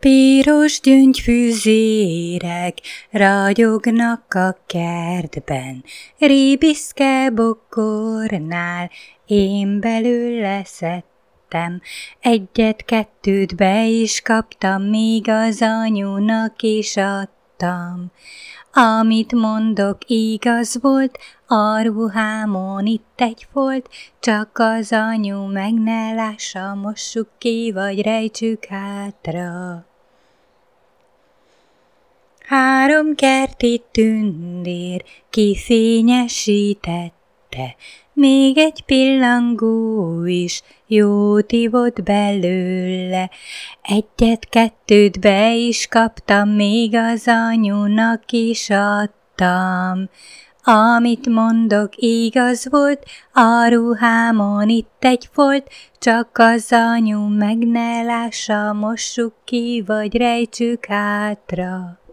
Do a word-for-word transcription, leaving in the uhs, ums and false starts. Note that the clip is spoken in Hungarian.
Piros gyöngyfüzérek ragyognak a kertben, rébiszke bokornál én belőle szedtem. Egyet-kettőt be is kaptam, míg az anyunak is adtam. Amit mondok, igaz volt, a ruhámon itt egy folt, csak az anyu meg ne lássa, mossuk ki, vagy rejtsük hátra. Három kerti tündér kifényesítette, még egy pillangó is jót ivott belőle. Egyet-kettőt be is kaptam, még az anyunak is adtam. Amit mondok, igaz volt, a ruhámon itt egy folt, csak az anyu meg ne lássa, mossuk ki, vagy rejtsük hátra.